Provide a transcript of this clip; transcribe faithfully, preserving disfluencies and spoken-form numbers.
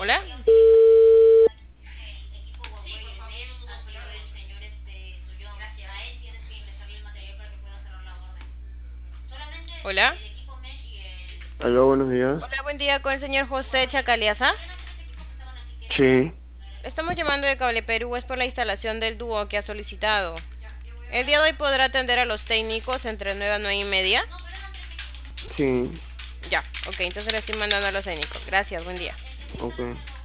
Hola. Hola. Aló, buenos días. Hola, buen día con el señor José Chacaliaza. Sí, Estamos llamando de Cable Perú, es por la instalación del dúo que ha solicitado. El día de hoy podrá atender a los técnicos entre nueve a nueve y media. sí, Ya, ok, entonces le estoy mandando a los técnicos. Gracias, buen día. ok.